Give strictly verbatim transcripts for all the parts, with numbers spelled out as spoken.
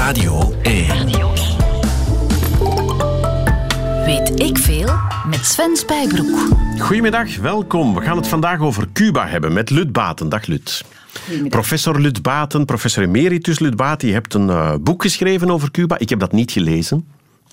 Radio één. Radio één. Weet ik veel met Sven Spijbroek. Goedemiddag, welkom. We gaan het vandaag over Cuba hebben met Lut Baten. Dag Lut. Professor Lut Baten, professor emeritus Lut Baten. Je hebt een uh, boek geschreven over Cuba. Ik heb dat niet gelezen.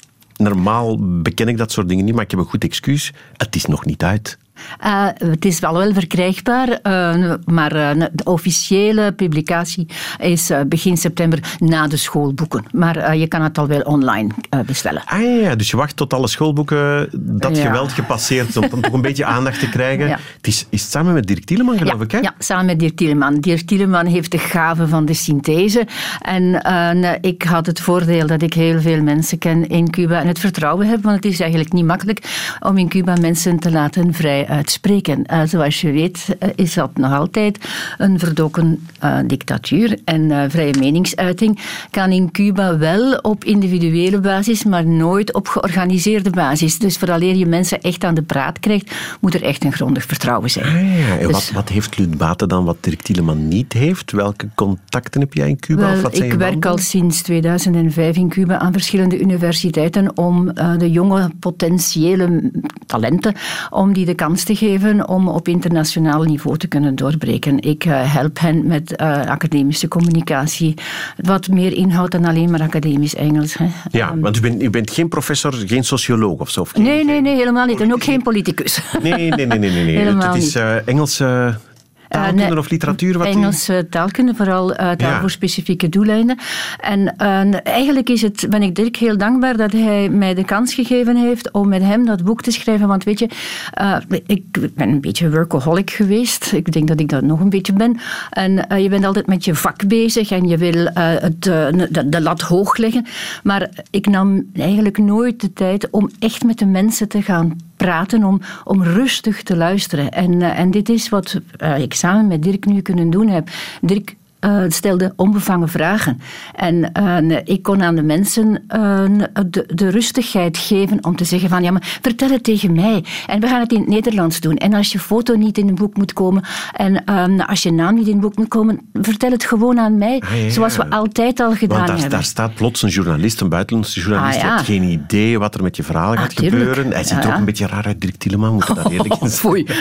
Normaal beken ik dat soort dingen niet, maar ik heb een goed excuus. Het is nog niet uit. Uh, het is wel wel verkrijgbaar, uh, maar uh, de officiële publicatie is uh, begin september na de schoolboeken. Maar uh, je kan het al wel online uh, bestellen. Ah ja, dus je wacht tot alle schoolboeken dat ja. geweld gepasseerd om toch een beetje aandacht te krijgen. Ja. Het is, is het samen met Dirk Tieleman, geloof ja, ik, hè? Ja, samen met Dirk Tieleman. Dirk Tieleman heeft de gave van de synthese. En uh, ik had het voordeel dat ik heel veel mensen ken in Cuba en het vertrouwen heb, want het is eigenlijk niet makkelijk om in Cuba mensen te laten vrij uitspreken. Uh, zoals je weet uh, is dat nog altijd een verdoken uh, dictatuur en uh, vrije meningsuiting kan in Cuba wel op individuele basis, maar nooit op georganiseerde basis. Dus vooraleer je mensen echt aan de praat krijgt, moet er echt een grondig vertrouwen zijn. Ah, ja. En dus, wat, wat heeft Lut Baten dan wat Dirk Tieleman niet heeft? Welke contacten heb jij in Cuba? Wel, of wat zijn ik je werk wanden? al sinds tweeduizend vijf in Cuba aan verschillende universiteiten om uh, de jonge potentiële talenten, om die de kans te geven om op internationaal niveau te kunnen doorbreken. Ik uh, help hen met uh, academische communicatie. Wat meer inhoud dan alleen maar academisch Engels. Hè. Ja, want u bent, u bent geen professor, geen socioloog of zo? Of geen, nee, nee, nee, helemaal niet. En ook geen politicus. Nee, nee, nee. nee, nee, nee. Helemaal het is uh, Engelse taalkunde uh, nee, of literatuur? Wat Engelse u... taalkunde, vooral uh, taal ja. voor specifieke doeleinden. En uh, eigenlijk is het, ben ik Dirk heel dankbaar dat hij mij de kans gegeven heeft om met hem dat boek te schrijven. Want weet je, uh, ik ben een beetje workaholic geweest. Ik denk dat ik dat nog een beetje ben. En uh, je bent altijd met je vak bezig en je wil uh, het, uh, de, de lat hoog leggen. Maar ik nam eigenlijk nooit de tijd om echt met de mensen te gaan praten, om, om rustig te luisteren. En, uh, en dit is wat uh, ik samen met Dirk nu kunnen doen heb. Dirk Uh, stelde onbevangen vragen. En uh, ik kon aan de mensen uh, de, de rustigheid geven om te zeggen van ja, maar vertel het tegen mij. En we gaan het in het Nederlands doen. En als je foto niet in het boek moet komen en uh, als je naam niet in het boek moet komen, vertel het gewoon aan mij. Ah, ja. Zoals we altijd al gedaan Want daar, hebben. daar staat plots een journalist, een buitenlandse journalist. Ah, ja. Je hebt geen idee wat er met je verhaal gaat ah, gebeuren. Hij ziet ja, er ook een beetje raar uit, Dirk Tieleman, moet ik daar eerlijk in zijn. Foei.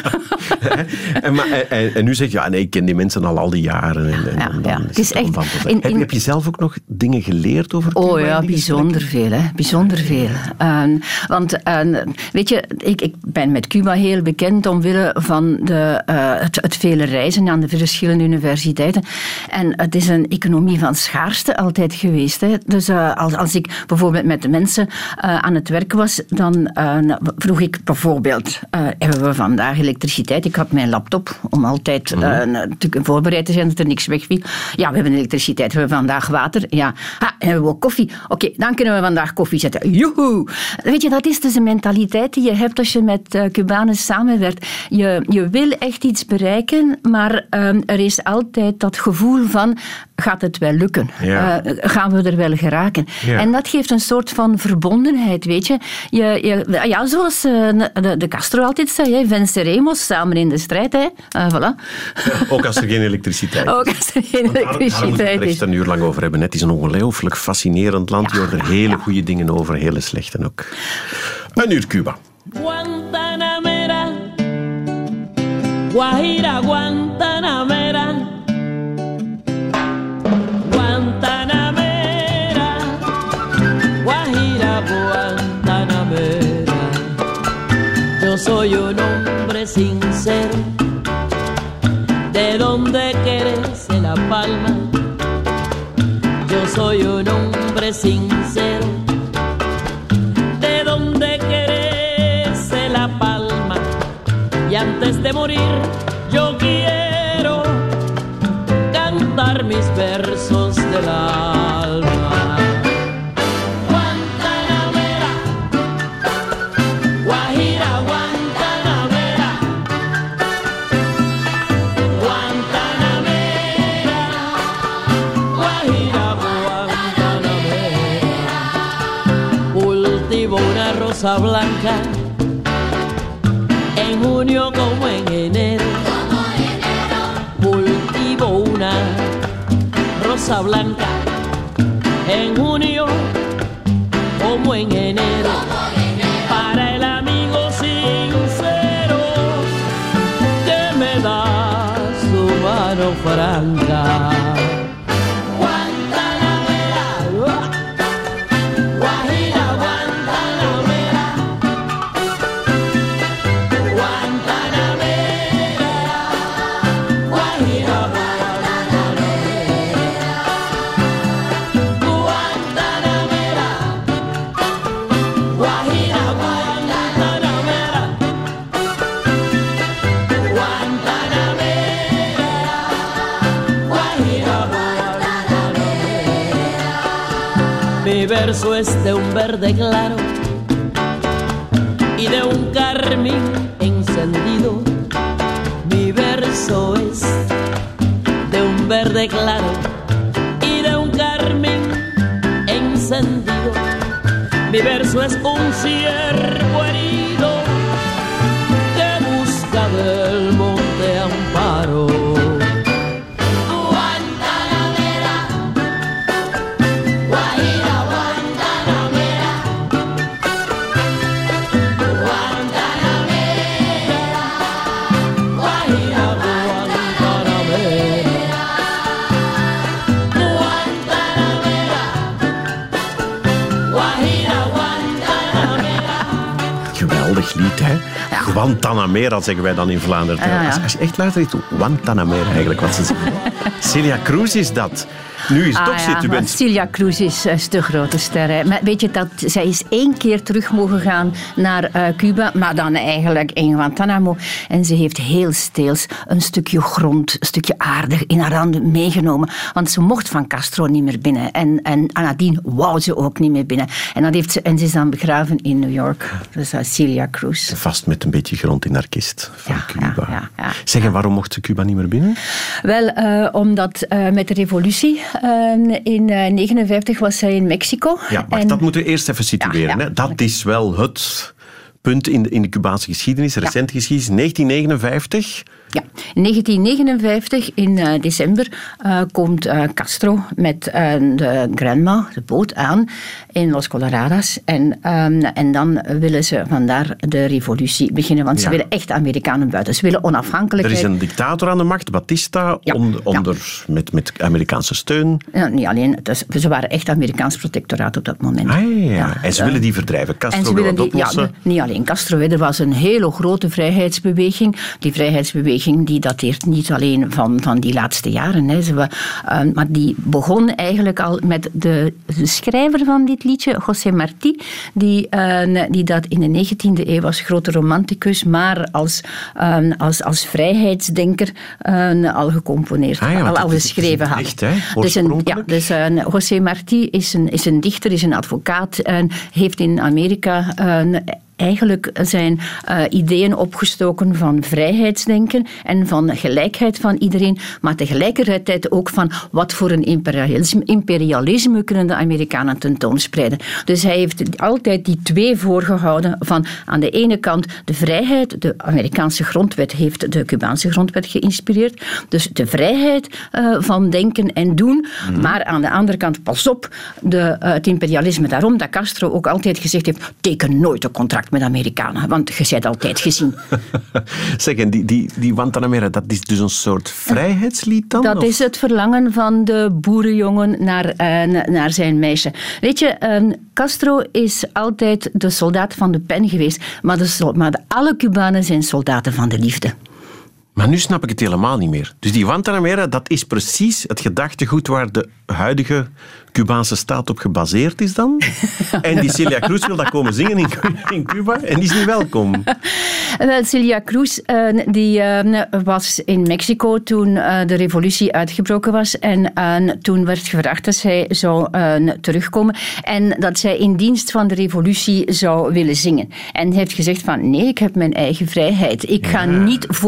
en, maar, en, en nu zeg je, ja, nee, ik ken die mensen al al die jaren. En, ja. En Ja, het is echt, in, in... Heb je zelf ook nog dingen geleerd over Cuba? Oh ja, bijzonder veel. Hè. Bijzonder veel. Uh, want uh, weet je, ik, ik ben met Cuba heel bekend omwille van de, uh, het, het vele reizen aan de verschillende universiteiten. En het is een economie van schaarste altijd geweest. Hè. Dus uh, als, als ik bijvoorbeeld met de mensen uh, aan het werk was, dan uh, vroeg ik bijvoorbeeld, uh, hebben we vandaag elektriciteit? Ik had mijn laptop om altijd uh, te voorbereid te zijn dat er niks wegviel. Ja, we hebben elektriciteit, we hebben vandaag water. Ja, ha, en we hebben ook koffie. Oké, okay, dan kunnen we vandaag koffie zetten. Joehoe! Weet je, dat is dus een mentaliteit die je hebt als je met uh, Cubanen samenwerkt. Je, je wil echt iets bereiken, maar um, er is altijd dat gevoel van, gaat het wel lukken? Ja. Uh, gaan we er wel geraken? Ja. En dat geeft een soort van verbondenheid, weet je. je, je ja, zoals uh, de, de Castro altijd zei, hè, venceremos, samen in de strijd. Hè. Uh, voilà. Ook als er geen elektriciteit is. Ook als er geen elektriciteit Daar moeten we het echt een uur lang over hebben. Het is een ongelooflijk fascinerend land. Je hoort er hele goede dingen over, hele slechte ook. Een uur Cuba. Guantanamera, Guajira, Guantanamera, Guantanamera, Guajira, Guantanamera. Yo soy un hombre sincero, de donde crece la palma. Yo soy un hombre sincero, de donde crece la palma. Y antes de morir yo quiero cantar mis versos del alma. Guantanamera, Guajira, Guantanamera, Guantanamera, Guajira, Guantanamera. Cultivo una rosa blanca en junio como en enero. Cultivo una rosa blanca en junio como en enero, para el amigo sincero que me da su mano franca. Mi verso es de un verde claro y de un carmín encendido. Mi verso es de un verde claro y de un carmín encendido. Mi verso es un ciervo herido que busca del monte amparo. Lied, hè? Guantanamera zeggen wij dan in Vlaanderen. Ja, ja. Als, als je echt luistert, Guantanamera eigenlijk wat ze zeggen. Celia Cruz is dat. Nu is het Ah, ook ja, zit. U maar bent... Celia Cruz is, is de grote ster. Hè. Maar weet je, dat, zij is één keer terug mogen gaan naar uh, Cuba, maar dan eigenlijk in Guantanamo. En ze heeft heel steels een stukje grond, een stukje aarde in haar handen meegenomen. Want ze mocht van Castro niet meer binnen. En, en nadien wou ze ook niet meer binnen. En, dat heeft ze, en ze is dan begraven in New York. Dus uh, Celia Cruz. Vast met een beetje grond in haar kist van Ja, Cuba. ja, ja, ja. Zeg, en waarom mocht ze Cuba niet meer binnen? Wel, uh, omdat uh, met de revolutie uh, in negentien negenenvijftig was zij in Mexico. Ja, maar en... dat moeten we eerst even situeren. Ja, ja. Hè? Dat is wel het punt in de, in de Cubaanse geschiedenis, recente ja. geschiedenis. negentien negenenvijftig... Ja, in negentien negenenvijftig, in uh, december, uh, komt uh, Castro met uh, de Granma, de boot, aan in Los Colorados. En, um, en dan willen ze vandaar de revolutie beginnen, want ze Ja. willen echt Amerikanen buiten. Ze willen onafhankelijkheid. Er is een dictator aan de macht, Batista, Ja. onder, onder, Ja. met, met Amerikaanse steun. Ja, niet alleen, dus, ze waren echt Amerikaans protectoraat op dat moment. Ah, ja, ja. Ja, en ze uh, willen die verdrijven. Castro En ze wil willen dat die, ja, oplossen. de- niet alleen Castro, hè. Er was een hele grote vrijheidsbeweging. Die vrijheidsbeweging die dateert niet alleen van, van die laatste jaren. Hè. Ze, uh, maar die begon eigenlijk al met de, de schrijver van dit liedje, José Martí, die, uh, die dat in de negentiende eeuw was, grote romanticus, maar als, uh, als, als vrijheidsdenker uh, al gecomponeerd, Ah ja, want al, al het is- geschreven het had. is een dicht, hè, Dus een, ja, oorspronkelijk. dus uh, José Martí is een, is een dichter, is een advocaat en heeft in Amerika uh, eigenlijk zijn uh, ideeën opgestoken van vrijheidsdenken en van gelijkheid van iedereen, maar tegelijkertijd ook van wat voor een imperialisme, imperialisme kunnen de Amerikanen tentoonspreiden. Dus hij heeft altijd die twee voorgehouden van aan de ene kant de vrijheid, de Amerikaanse grondwet heeft de Cubaanse grondwet geïnspireerd, dus de vrijheid uh, van denken en doen, mm-hmm. maar aan de andere kant, pas op, de, uh, het imperialisme. Daarom dat Castro ook altijd gezegd heeft, teken nooit een contract met de Amerikanen, want je bent altijd gezien. Zeg, en die, die, die Guantanamera, dat is dus een soort vrijheidslied dan? Dat of? is het verlangen van de boerenjongen naar, uh, naar zijn meisje. Weet je, uh, Castro is altijd de soldaat van de pen geweest, maar, de, sol- maar de, alle Cubanen zijn soldaten van de liefde. Maar nu snap ik het helemaal niet meer. Dus die Guantanamera, dat is precies het gedachtegoed waar de huidige Cubaanse staat op gebaseerd is dan. En die Celia Cruz wil dat komen zingen in, in Cuba en die is niet welkom. Wel, Celia Cruz uh, die, uh, was in Mexico toen uh, de revolutie uitgebroken was. En uh, toen werd gevraagd dat zij zou uh, terugkomen. En dat zij in dienst van de revolutie zou willen zingen. En heeft gezegd van nee, ik heb mijn eigen vrijheid. Ik ga Ja. niet voor één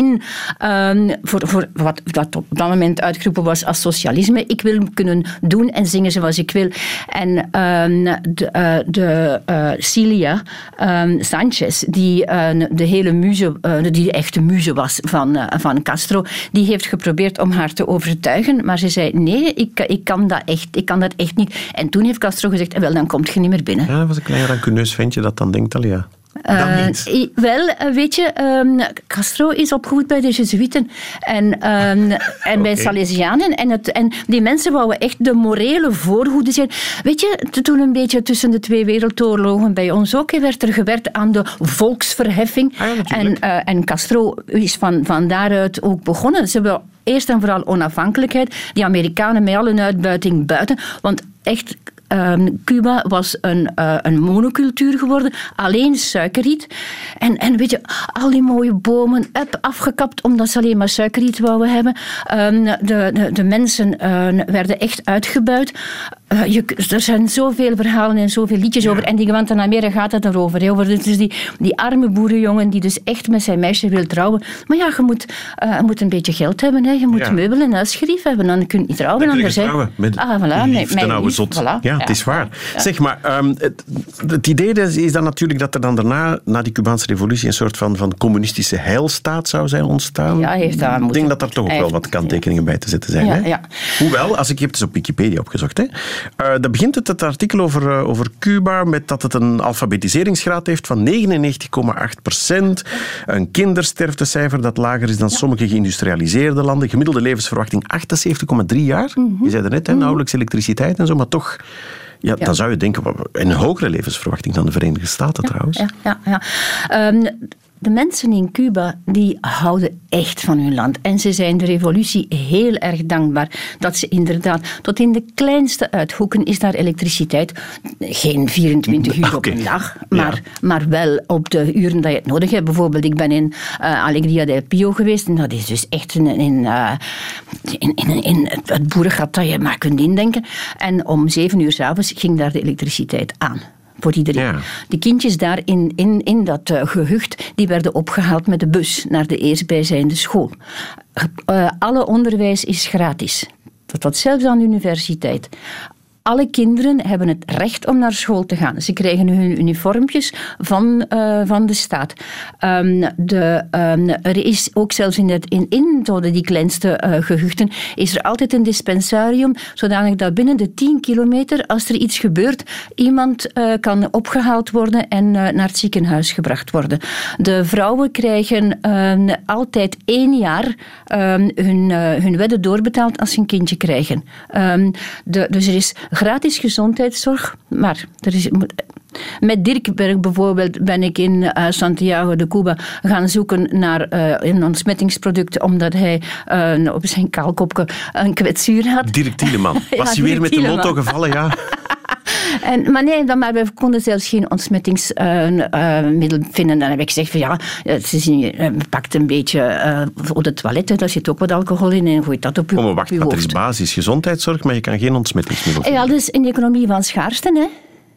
in um, voor, voor wat dat op dat moment uitgeroepen was als socialisme. Ik wil kunnen doen en zingen zoals ik wil. En um, de, uh, de uh, Celia um, Sanchez, die uh, de hele muze, uh, die de echte muze was van, uh, van Castro, die heeft geprobeerd om haar te overtuigen, maar ze zei nee, ik, ik, kan dat echt, ik kan dat echt niet. En toen heeft Castro gezegd, wel, dan komt je niet meer binnen. Ja, dat was een klein rancuneus ventje dat dan denkt al, ja. Uh, wel, weet je, um, Castro is opgevoed bij de Jezuïeten en, um, en okay. bij Salesianen. En, het, en die mensen wouden echt de morele voorhoede zijn. Weet je, toen een beetje tussen de twee wereldoorlogen bij ons ook, werd er gewerkt aan de volksverheffing. Ah, ja, en, uh, en Castro is van, van daaruit ook begonnen. Ze wilden eerst en vooral onafhankelijkheid. Die Amerikanen met al hun uitbuiting buiten. Want echt... Um, Cuba was een, uh, een monocultuur geworden, alleen suikerriet. En, en weet je, al die mooie bomen up, afgekapt omdat ze alleen maar suikerriet wouden hebben. Um, de, de, de mensen uh, werden echt uitgebuit. Uh, je, er zijn zoveel verhalen en zoveel liedjes ja. over. En die Guantanamera gaat het erover. He, over dus die, die arme boerenjongen die dus echt met zijn meisje wil trouwen. Maar ja, je moet, uh, je moet een beetje geld hebben. He. Je moet ja. meubelen en huisgerief hebben. Dan kun je niet trouwen. Dan kun je anders, trouwen. Met ah, voilà, lief, met, de oude zot. Voilà. Ja, ja, het is waar. Ja. Zeg maar, um, het, het idee is, is dan natuurlijk dat er dan daarna, na die Cubaanse revolutie, een soort van, van communistische heilstaat zou zijn ontstaan. Ja, heeft dat Ik denk dat daar toch ook wel wat kanttekeningen bij te zetten zijn. Ja, hè? ja. Hoewel, als ik, je hebt het op Wikipedia opgezocht, hè. Uh, dan begint het, het artikel over, uh, over Cuba met dat het een alfabetiseringsgraad heeft van negenennegentig komma acht procent. Een kindersterftecijfer dat lager is dan ja. sommige geïndustrialiseerde landen. Gemiddelde levensverwachting achtenzeventig komma drie jaar. Mm-hmm. Je zei er net, hè, nauwelijks elektriciteit en zo, maar toch... Ja, ja, dan zou je denken, een hogere levensverwachting dan de Verenigde Staten ja, trouwens. Ja, ja, ja. Um, de mensen in Cuba, die houden echt van hun land. En ze zijn de revolutie heel erg dankbaar dat ze inderdaad, tot in de kleinste uithoeken is daar elektriciteit. Geen vierentwintig uur okay. op een dag, maar, ja. maar wel op de uren dat je het nodig hebt. Bijvoorbeeld, ik ben in uh, Alegría del Pio geweest en dat is dus echt in, in, uh, in, in, in het boerengat dat je maar kunt indenken. En om zeven uur 's avonds ging daar de elektriciteit aan. Voor iedereen. Ja. De kindjes daar in, in, in dat uh, gehucht, die werden opgehaald met de bus naar de eerstbijzijnde school. Uh, alle onderwijs is gratis. Tot zelfs aan de universiteit. Alle kinderen hebben het recht om naar school te gaan. Ze krijgen hun uniformpjes van, uh, van de staat. Um, de, um, er is ook zelfs in, het, in, in die kleinste uh, gehuchten is er altijd een dispensarium, zodanig dat binnen de tien kilometer, als er iets gebeurt, iemand uh, kan opgehaald worden en uh, naar het ziekenhuis gebracht worden. De vrouwen krijgen uh, altijd één jaar um, hun, uh, hun wedden doorbetaald als ze een kindje krijgen. Um, de, dus er is gratis gezondheidszorg, maar er is... Met Dirkberg bijvoorbeeld ben ik in uh, Santiago de Cuba gaan zoeken naar uh, een ontsmettingsproduct, omdat hij uh, op zijn kaalkopje een kwetsuur had. Dirk Tieleman. Was ja, hij Dirk weer met Tieleman. de lotto gevallen, ja? En, maar nee, dan maar we konden zelfs geen ontsmettingsmiddel uh, uh, vinden. Dan heb ik gezegd van ja, het is een, uh, pakt een beetje uh, voor de toiletten, daar zit ook wat alcohol in en gooit dat op je, oh, maar wacht, op je want hoofd. Er is basis gezondheidszorg, maar je kan geen ontsmettingsmiddel vinden. Ja, dat is een economie van schaarste, hè.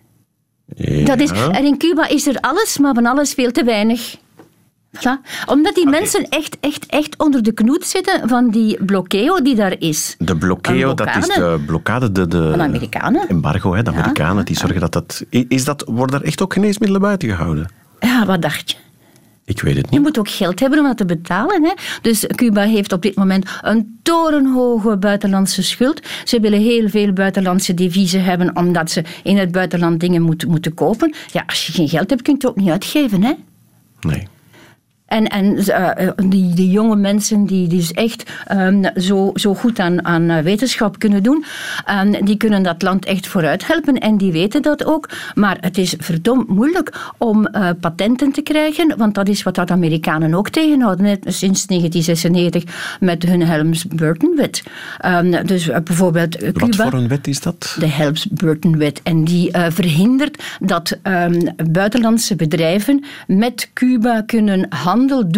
Ja. Dat is, en in Cuba is er alles, maar van alles veel te weinig. Voilà. Omdat die okay. mensen echt, echt, echt onder de knoet zitten van die blokkeo die daar is. De blokkeo, dat is de blokkade, de, de van Amerikanen. Embargo, hè, de ja. Amerikanen, die zorgen dat dat... Is dat... Worden er echt ook geneesmiddelen buiten gehouden? Ja, wat dacht je? Ik weet het niet. Je moet ook geld hebben om dat te betalen. Hè? Dus Cuba heeft op dit moment een torenhoge buitenlandse schuld. Ze willen heel veel buitenlandse deviezen hebben, omdat ze in het buitenland dingen moet, moeten kopen. Ja, als je geen geld hebt, kun je het ook niet uitgeven. Hè? Nee. En, en uh, die, die jonge mensen die, die dus echt um, zo, zo goed aan, aan wetenschap kunnen doen, um, die kunnen dat land echt vooruit helpen en die weten dat ook. Maar het is verdomd moeilijk om uh, patenten te krijgen, want dat is wat de Amerikanen ook tegenhouden, net sinds negentien zesennegentig met hun Helms-Burton-wet. Um, dus uh, bijvoorbeeld uh, Cuba... Wat voor een wet is dat? De Helms-Burton-wet. En die uh, verhindert dat um, buitenlandse bedrijven met Cuba kunnen handelen doen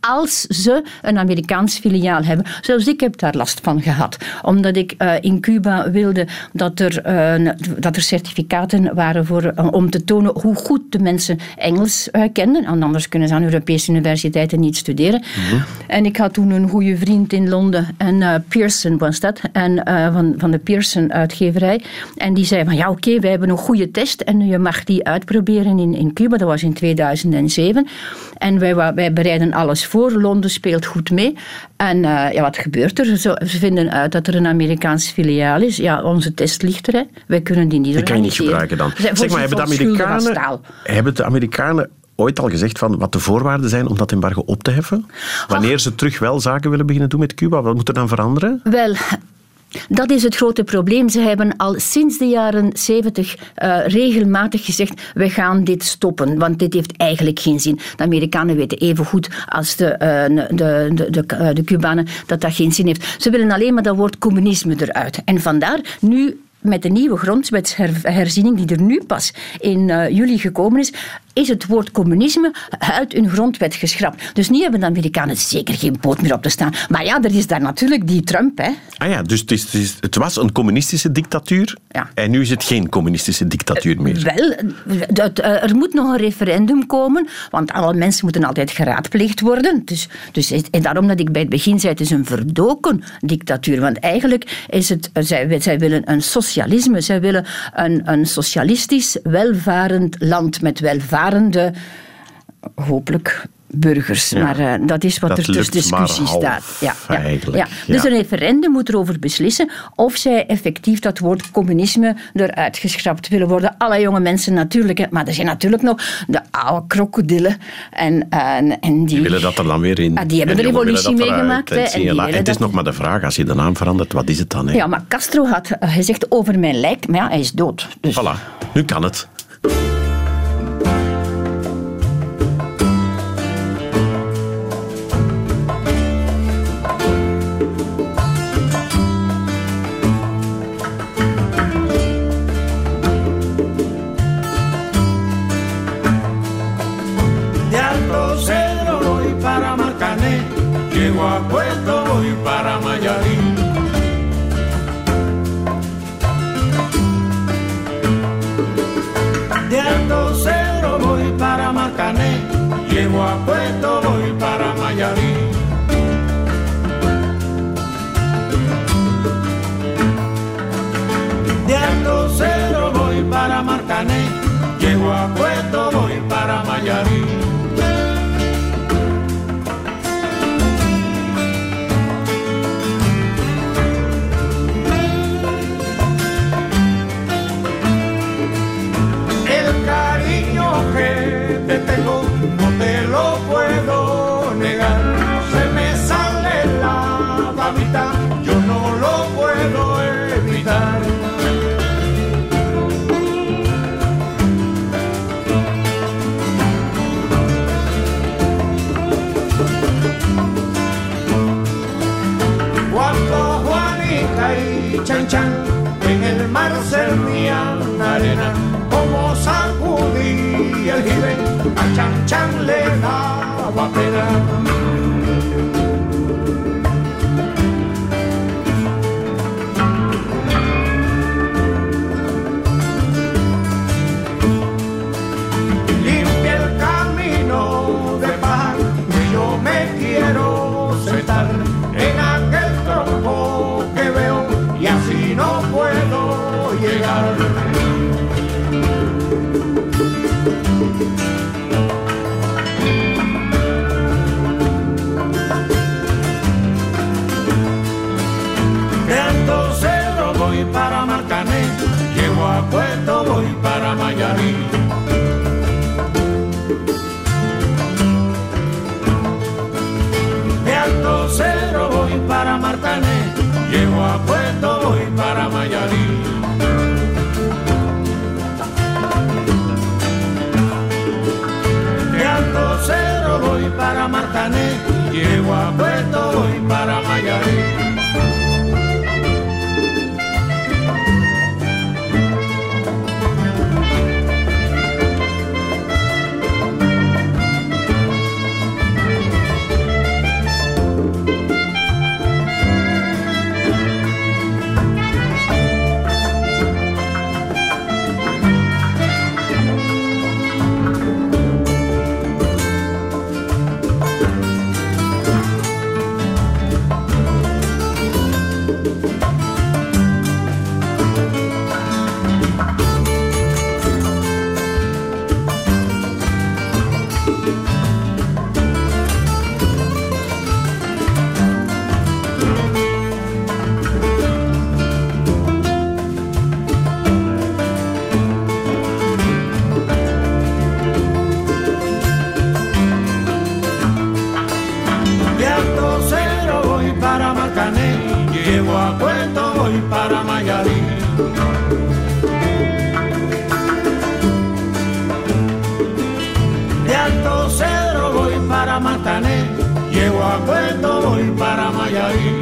als ze een Amerikaans filiaal hebben. Zelfs ik heb daar last van gehad. Omdat ik uh, in Cuba wilde dat er, uh, dat er certificaten waren voor, uh, om te tonen hoe goed de mensen Engels uh, kenden. En anders kunnen ze aan Europese universiteiten niet studeren. Mm-hmm. En ik had toen een goede vriend in Londen. En uh, Pearson was dat. En, uh, van, van de Pearson uitgeverij. En die zei van ja oké, okay, wij hebben een goede test en je mag die uitproberen in, in Cuba. Dat was in tweeduizend zeven. En wij, wij bereiden alles voor. Londen speelt goed mee. En uh, ja, wat gebeurt er? Ze, ze vinden uit dat er een Amerikaans filiaal is. Ja, onze test ligt er. Hè. Wij kunnen die niet organiseren. Die kan je niet gebruiken dan. Zeg maar, hebben de Amerikanen, hebben de Amerikanen ooit al gezegd van wat de voorwaarden zijn om dat embargo op te heffen? Wanneer ze terug wel zaken willen beginnen doen met Cuba, wat moet er dan veranderen? Wel... Dat is het grote probleem. Ze hebben al sinds de jaren zeventig uh, regelmatig gezegd, we gaan dit stoppen, want dit heeft eigenlijk geen zin. De Amerikanen weten even goed als de, uh, de, de, de, uh, de Cubanen dat dat geen zin heeft. Ze willen alleen maar dat woord communisme eruit. En vandaar nu... Met de nieuwe grondwetsherziening die er nu pas in uh, juli gekomen is, is het woord communisme uit hun grondwet geschrapt. Dus nu hebben de Amerikanen zeker geen poot meer op te staan. Maar ja, er is daar natuurlijk die Trump. Hè. Ah ja, dus het, is, het, is, het was een communistische dictatuur ja. En nu is het geen communistische dictatuur meer. Uh, wel, dat, uh, er moet nog een referendum komen, want alle mensen moeten altijd geraadpleegd worden. Dus, dus, en daarom dat ik bij het begin zei, het is een verdoken dictatuur. Want eigenlijk is het, zij, zij willen een socialisme, zij willen een, een socialistisch, welvarend land met welvarende, hopelijk, burgers. Ja, maar uh, dat is wat er tussen discussie staat. Ja, ja, ja. Dus ja. Een referendum moet erover beslissen of zij effectief dat woord communisme eruit geschrapt willen worden. Alle jonge mensen natuurlijk, maar er zijn natuurlijk nog de oude krokodillen. En, uh, en die, die willen dat er dan weer in. Uh, die hebben de revolutie meegemaakt. En, en, en het is dat... nog maar de vraag, als je de naam verandert, wat is het dan? Hè? Ja, maar Castro had uh, gezegd over mijn lijk, maar ja, hij is dood. Dus... Voilà, nu kan het. A Puerto voy para Mayarí. De Alto Cedro voy para Marcané. Llego a Puerto voy para Mayarí. De Alto Cedro voy para Marcané. Llego a Puerto voy para Mayarí. Que te tengo, no te lo puedo negar. Se me sale la babita, yo no lo puedo evitar. Cuando Juanita y Chan Chan en el mar servían arena, como sacudí el jibe, a Chan Chan le daba pena. Limpia el camino de paz, y yo me quiero sentar en aquel tronco que veo, y así no puedo llegar. De Alto Cedro voy para Marcané, llego a Puerto voy para Mayarí. De Alto Cedro voy para Marcané, llego a Puerto voy para Mayarí. De Alto Cedro voy para Matané, llego a Cueto, voy para Mayarí.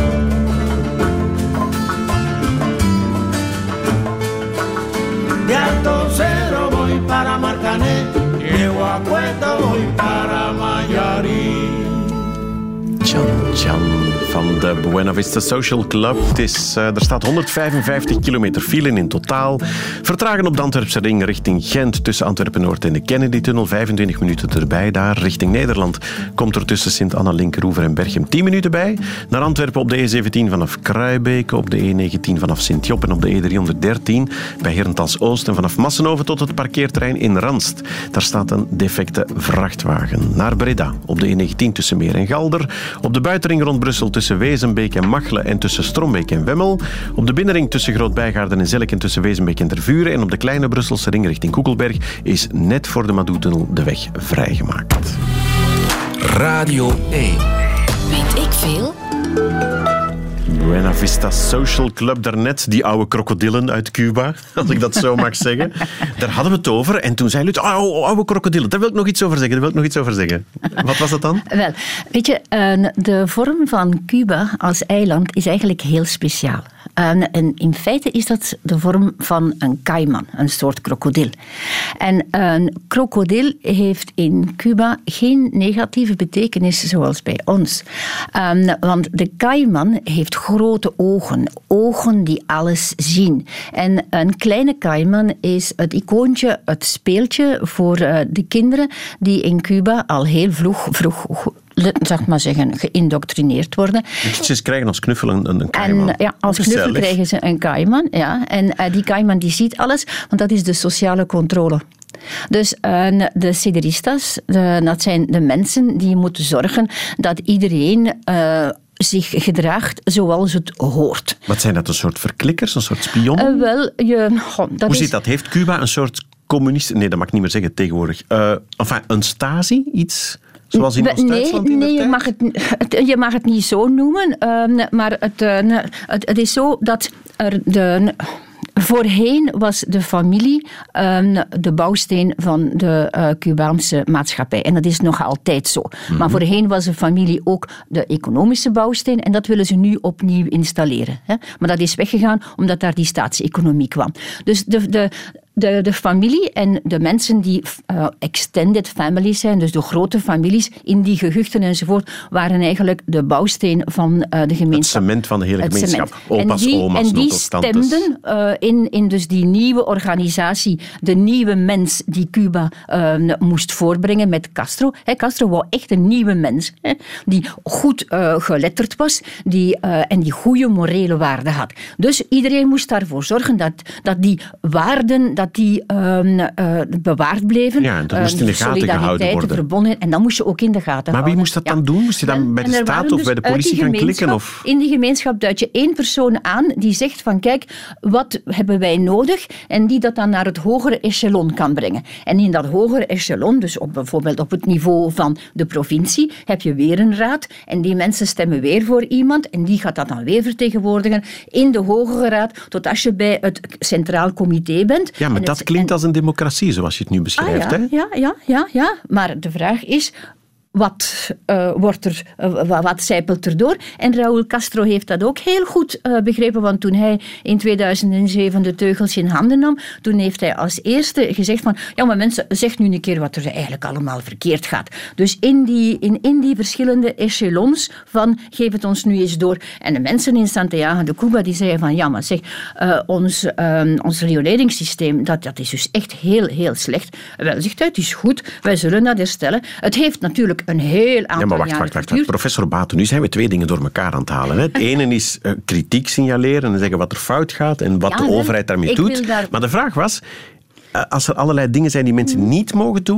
De Alto Cedro voy para Marcané, llego a Cueto, voy para Mayarí. Chan Chan van de Buena Vista Social Club. Het is, uh, er staat honderdvijfenvijftig kilometer file in totaal. Vertragen op de Antwerpse ring richting Gent tussen Antwerpen-Noord en de Kennedy-tunnel. vijfentwintig minuten erbij daar. Richting Nederland komt er tussen Sint-Anna, Linkeroever en Berchem tien minuten bij. Naar Antwerpen op de E zeventien vanaf Kruibeke, op de E negentien vanaf Sint-Job en op de E driehonderddertien bij Herentals-Oost en vanaf Massenhoven tot het parkeerterrein in Ranst. Daar staat een defecte vrachtwagen. Naar Breda op de E negentien tussen Meer en Galder. Op de buitenring rond Brussel tussen Wezenbeek en Machelen en tussen Strombeek en Wemmel. Op de binnenring tussen Groot-Bijgaarden en Zelk en tussen Wezenbeek en Tervuren. En op de kleine Brusselse ring richting Koekelberg is net voor de Madoe-tunnel de weg vrijgemaakt. Radio één. Weet ik veel? Buena Vista Social Club daarnet, die oude krokodillen uit Cuba, als ik dat zo mag zeggen. Daar hadden we het over en toen zei Lut, oh, oude krokodillen, daar wil ik nog iets over zeggen, daar wil ik nog iets over zeggen. Wat was dat dan? Wel, weet je, de vorm van Cuba als eiland is eigenlijk heel speciaal. En in feite is dat de vorm van een caiman, een soort krokodil. En een krokodil heeft in Cuba geen negatieve betekenis zoals bij ons. Want de caiman heeft grote ogen, ogen die alles zien. En een kleine caiman is het icoontje, het speeltje voor de kinderen die in Cuba al heel vroeg, vroeg zeg maar zeggen, geïndoctrineerd worden. Ze krijgen als knuffel een, een caiman. En, ja, als knuffel Gezellig. krijgen ze een caiman. Ja. En uh, die caiman die ziet alles, want dat is de sociale controle. Dus uh, de cederistas, de, dat zijn de mensen die moeten zorgen dat iedereen Uh, zich gedraagt zoals het hoort. Wat zijn dat, een soort verklikkers, een soort spionnen? Uh, wel, je, goh, dat Hoe is... zit dat? Heeft Cuba een soort communist... Nee, dat mag ik niet meer zeggen tegenwoordig. Uh, enfin, een Stasi, iets... Zoals in Oost-Duitsland Nee, in de nee je, tijd? mag het, het, je mag het niet zo noemen, uh, maar het, uh, het, het is zo dat er de... Voorheen was de familie uh, de bouwsteen van de uh, Cubaanse maatschappij. En dat is nog altijd zo. Mm-hmm. Maar voorheen was de familie ook de economische bouwsteen. En dat willen ze nu opnieuw installeren. Hè? Maar dat is weggegaan omdat daar die staatseconomie kwam. Dus de... de De, de familie en de mensen die uh, extended families zijn, dus de grote families in die gehuchten enzovoort, waren eigenlijk de bouwsteen van uh, de gemeenschap. Het cement van de hele Het gemeenschap. Cement. Opa's, en die, oma's, en die noppels, tantes. stemden uh, in, in dus die nieuwe organisatie, de nieuwe mens die Cuba uh, moest voorbrengen met Castro. He, Castro wou echt een nieuwe mens, he, die goed uh, geletterd was die, uh, en die goede morele waarden had. Dus iedereen moest daarvoor zorgen dat, dat die waarden dat die uh, uh, bewaard bleven. Ja, dat moest in de gaten gehouden worden. Verbonden, en dat moest je ook in de gaten houden. Maar wie moest dat dan ja. doen? Moest je dan en, bij de staat of dus bij de politie gaan klikken? Of? In die gemeenschap duid je één persoon aan die zegt van kijk, wat hebben wij nodig? En die dat dan naar het hogere echelon kan brengen. En in dat hogere echelon, dus op, bijvoorbeeld op het niveau van de provincie, heb je weer een raad en die mensen stemmen weer voor iemand en die gaat dat dan weer vertegenwoordigen in de hogere raad, tot als je bij het Centraal Comité bent. Ja, maar dat klinkt als een democratie, zoals je het nu beschrijft. Ah, ja, hè? ja, ja, ja, ja, maar de vraag is... Wat, uh, wordt er, uh, wat zijpelt er door? En Raúl Castro heeft dat ook heel goed uh, begrepen, want toen hij in tweeduizend zeven de teugels in handen nam, toen heeft hij als eerste gezegd van, ja, maar mensen, zeg nu een keer wat er eigenlijk allemaal verkeerd gaat. Dus in die, in, in die verschillende echelons van, geef het ons nu eens door. En de mensen in Santiago de Cuba, die zeiden van, ja, maar zeg, uh, ons, uh, ons rioleringssysteem, dat, dat is dus echt heel, heel slecht. Wel, zegt hij, het is goed, wij zullen dat herstellen. Het heeft natuurlijk een heel aantal ja, maar wacht, jaren wacht, wacht, wacht. Professor Baten, nu zijn we twee dingen door elkaar aan het halen. Hè. Het ene is uh, kritiek signaleren en zeggen wat er fout gaat en wat ja, de overheid daarmee doet. Daar... Maar de vraag was, uh, als er allerlei dingen zijn die mensen niet mogen doen,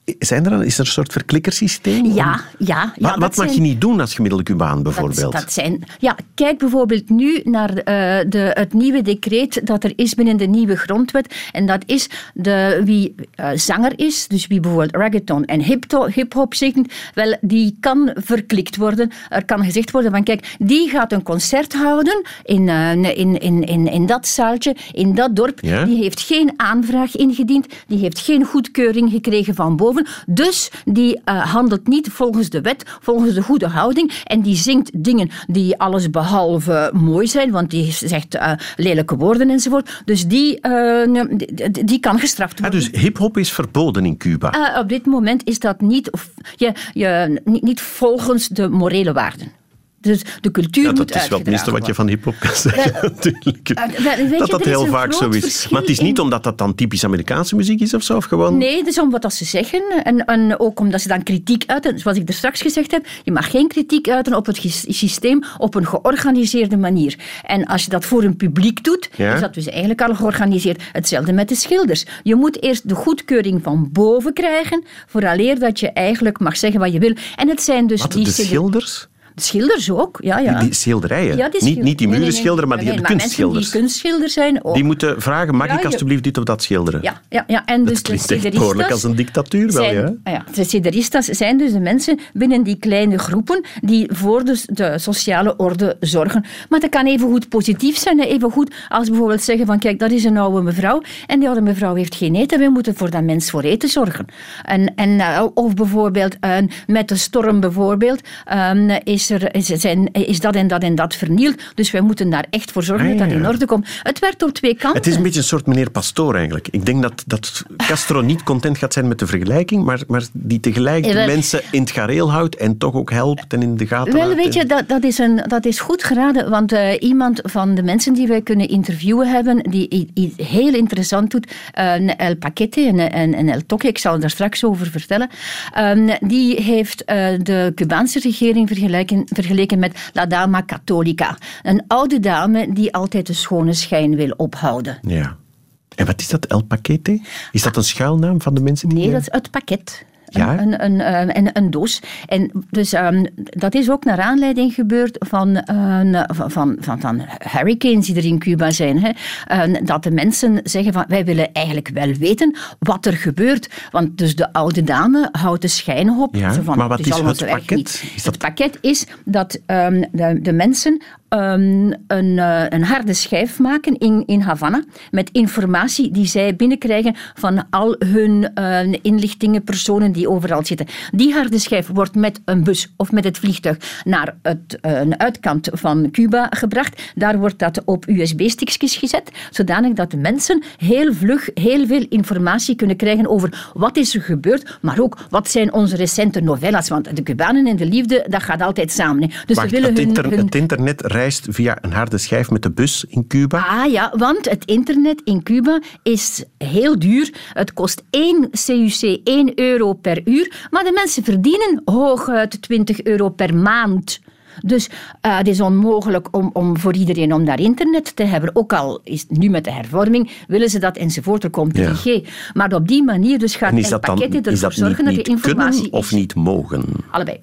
zijn er, is er een soort verklikkersysteem? Ja, ja. ja Wat, wat mag zijn, je niet doen als gemiddelde Cubaan, bijvoorbeeld? Dat, dat zijn, ja, kijk bijvoorbeeld nu naar uh, de, het nieuwe decreet dat er is binnen de nieuwe grondwet. En dat is de, wie uh, zanger is, dus wie bijvoorbeeld reggaeton en hip-hop zingt, wel, die kan verklikt worden. Er kan gezegd worden van, kijk, die gaat een concert houden in, uh, in, in, in, in dat zaaltje, in dat dorp. Ja? Die heeft geen aanvraag ingediend, die heeft geen goedkeuring gekregen van boven. Dus die uh, handelt niet volgens de wet, volgens de goede houding. En die zingt dingen die alles behalve mooi zijn, want die zegt uh, lelijke woorden enzovoort. Dus die, uh, die, die kan gestraft worden. Ah, dus hip-hop is verboden in Cuba? Uh, op dit moment is dat niet, of, je, je, niet, niet volgens de morele waarden. Dus de cultuur ja, dat moet is wel het minste wat je van hip-hop kan zeggen, uh, natuurlijk. Uh, weet je, dat dat heel vaak zo is. verschil Maar het is niet in... omdat dat dan typisch Amerikaanse muziek is of zo? Of gewoon... Nee, het is om wat ze zeggen. En, en ook omdat ze dan kritiek uiten. Zoals ik er straks gezegd heb, je mag geen kritiek uiten op het systeem op een georganiseerde manier. En als je dat voor een publiek doet, ja? is dat dus eigenlijk al georganiseerd. Hetzelfde met de schilders. Je moet eerst de goedkeuring van boven krijgen, vooraleer dat je eigenlijk mag zeggen wat je wil. En het zijn dus wat, die de schilders? De schilders ook, ja. ja. Die, die schilderijen? Ja, die niet, niet die muren nee, nee, schilderen, maar die nee, de maar kunstschilders. Mensen die kunstschilders zijn ook. Die moeten vragen, mag ja, ik alsjeblieft dit of dat schilderen? Ja, ja, ja. En dus dat klinkt de echt behoorlijk als een dictatuur wel, zijn, ja. ja. De cederistas zijn dus de mensen binnen die kleine groepen die voor de, de sociale orde zorgen. Maar dat kan even goed positief zijn, even goed als bijvoorbeeld zeggen van kijk, dat is een oude mevrouw en die oude mevrouw heeft geen eten, wij moeten voor dat mens voor eten zorgen. En, en, of bijvoorbeeld uh, met de storm bijvoorbeeld um, is, er, is, zijn is dat en dat en dat vernield. Dus wij moeten daar echt voor zorgen ah, dat dat in orde komt. Het werkt op twee kanten. Het is een beetje een soort meneer Pastoor eigenlijk. Ik denk dat, dat Castro niet content gaat zijn met de vergelijking, maar, maar die tegelijk de wel, mensen in het gareel houdt en toch ook helpt en in de gaten wel, houdt. Weet je, dat, dat, is een, dat is goed geraden, want uh, iemand van de mensen die wij kunnen interviewen hebben, die i, i, heel interessant doet, uh, El Paquete en, en, en El Toque, ik zal er daar straks over vertellen, um, die heeft uh, de Cubaanse regering vergeleken, vergeleken met La Dama Católica. Een oude dame die altijd de schone schijn wil ophouden. Ja. En wat is dat, El Paquete? Is dat een schuilnaam van de mensen die... Nee, dat is het pakket. Ja? Een, een, een, een, een doos. En dus, um, dat is ook naar aanleiding gebeurd van, uh, van, van, van hurricanes die er in Cuba zijn. Hè. Uh, dat de mensen zeggen van, wij willen eigenlijk wel weten wat er gebeurt. Want dus de oude dame houdt de schijn op. Ja, van, maar wat het is, is het pakket? Is dat... Het pakket is dat um, de, de mensen um, een, uh, een harde schijf maken in, in Havana met informatie die zij binnenkrijgen van al hun uh, inlichtingen, personen die overal zitten. Die harde schijf wordt met een bus of met het vliegtuig naar het, uh, een uitkant van Cuba gebracht. Daar wordt dat op U S B-stickjes gezet, zodanig dat de mensen heel vlug heel veel informatie kunnen krijgen over wat is er gebeurd, maar ook wat zijn onze recente novellas. Want de Cubanen en de liefde, dat gaat altijd samen. Hè. Dus Wacht, ze willen het, hun, inter- hun... het internet reist via een harde schijf met de bus in Cuba? Ah ja, want het internet in Cuba is heel duur. Het kost één C U C, één euro per uur. Maar de mensen verdienen hooguit twintig euro per maand. Dus uh, het is onmogelijk om, om voor iedereen om daar internet te hebben. Ook al is nu met de hervorming, willen ze dat enzovoort. Er komt drie G. Ja. Maar op die manier dus gaat het pakket ervoor zorgen dat de informatie kunnen of is. Niet mogen? Allebei.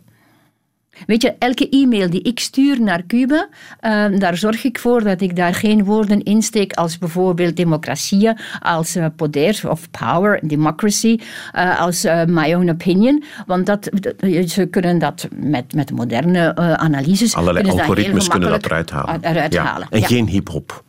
Weet je, elke e-mail die ik stuur naar Cuba, uh, daar zorg ik voor dat ik daar geen woorden insteek als bijvoorbeeld democratie, als uh, poder of power, democracy, uh, als uh, my own opinion. Want dat, ze kunnen dat met, met moderne uh, analyses... Allerlei algoritmes kunnen dat eruit halen. Eruit ja. halen. En ja. geen hip-hop.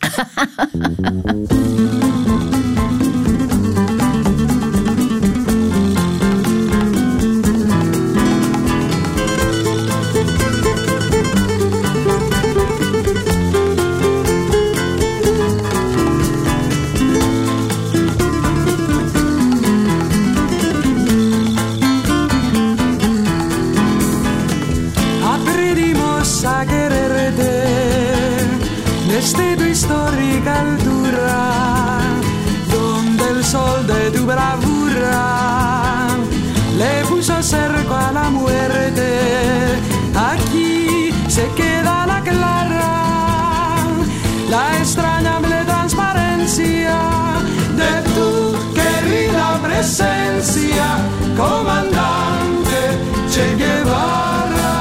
Cerco a la muerte, aquí se queda la clara, la extrañable transparencia de tu querida presencia. comandante Che Guevara.